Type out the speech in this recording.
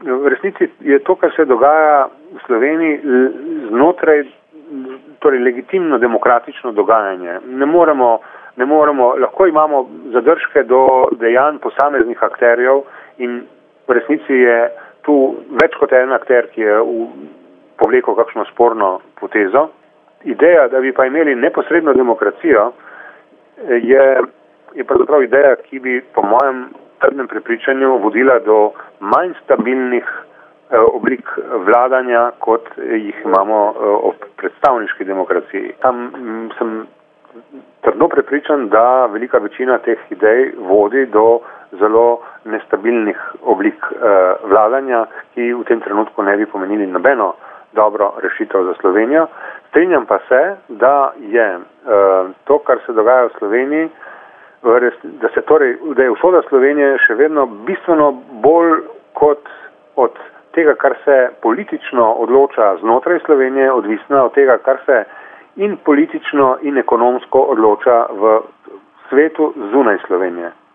v resnici je to, kar se dogaja v Sloveniji znotraj, torej legitimno demokratično dogajanje. Ne moremo, lahko imamo zadržke do dejanj posameznih akterjev in v resnici je tu več kot en akter, ki je povlekel kakšno sporno potezo. Ideja, da bi pa imeli neposredno demokracijo, je pravzaprav ideja, ki bi po mojem trdnem prepričanju vodila do manj stabilnih oblik vladanja, kot jih imamo ob predstavniški demokraciji. Tam sem trdno prepričan, da velika večina teh idej vodi do zelo nestabilnih oblik vladanja, ki v tem trenutku ne bi pomenili nobeno dobro rešitev za Slovenijo. Strinjam pa se, da je to, kar se dogaja v Sloveniji, da je usoda Slovenije še vedno bistveno bolj kot od tega, kar se politično odloča znotraj Slovenije, odvisna od tega, kar se in politično in ekonomsko odloča v svetu zunaj Slovenije.